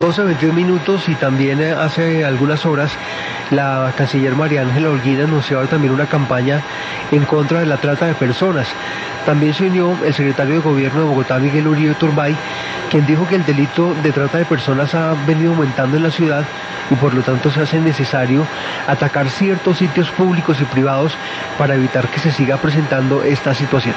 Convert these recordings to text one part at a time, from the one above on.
12:22 minutos y también hace algunas horas la canciller María Ángela Holguín anunciaba también una campaña en contra de la trata de personas. También se unió el secretario de Gobierno de Bogotá, Miguel Uribe Turbay, quien dijo que el delito de trata de personas ha venido aumentando en la ciudad y por lo tanto se hace necesario atacar ciertos sitios públicos y privados para evitar que se siga presentando esta situación.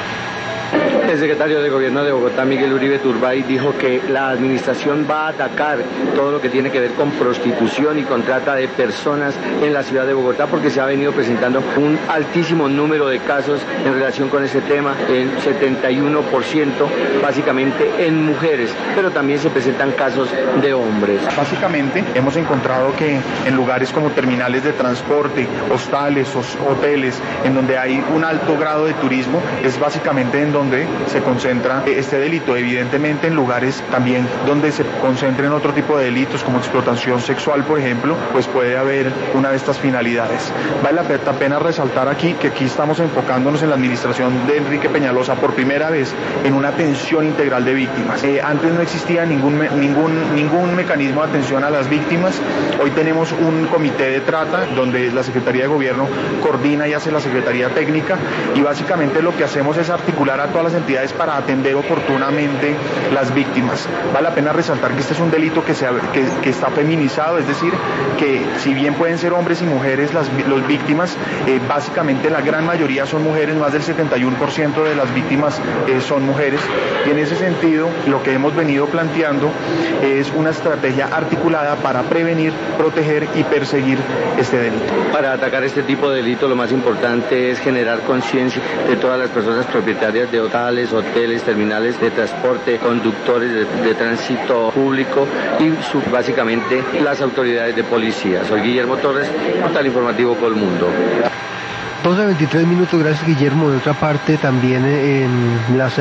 El secretario de Gobierno de Bogotá, Miguel Uribe Turbay, dijo que la administración va a atacar todo lo que tiene que ver con prostitución y con trata de personas en la ciudad de Bogotá, porque se ha venido presentando un altísimo número de casos en relación con este tema, el 71% básicamente en mujeres, pero también se presentan casos de hombres. Básicamente hemos encontrado que en lugares como terminales de transporte, hostales, hoteles, en donde hay un alto grado de turismo, es básicamente en donde se concentra este delito. Evidentemente en lugares también donde se concentren otro tipo de delitos como explotación sexual, por ejemplo, pues puede haber una de estas finalidades. Vale la pena resaltar aquí que aquí estamos enfocándonos en la administración de Enrique Peñalosa por primera vez en una atención integral de víctimas. Antes no existía ningún mecanismo de atención a las víctimas. Hoy tenemos un comité de trata donde la Secretaría de Gobierno coordina y hace la Secretaría Técnica, y básicamente lo que hacemos es articular a todas las entidades para atender oportunamente las víctimas. Vale la pena resaltar que este es un delito que está feminizado, es decir, que si bien pueden ser hombres y mujeres las víctimas, básicamente la gran mayoría son mujeres, más del 71% de las víctimas son mujeres, y en ese sentido lo que hemos venido planteando es una estrategia articulada para prevenir, proteger y perseguir este delito. Para atacar este tipo de delito lo más importante es generar conciencia de todas las personas propietarias de hoteles, terminales de transporte, conductores de tránsito público y básicamente las autoridades de policía. Soy Guillermo Torres, Portal Informativo Colmundo. 12:23 minutos, gracias Guillermo. De otra parte, también en las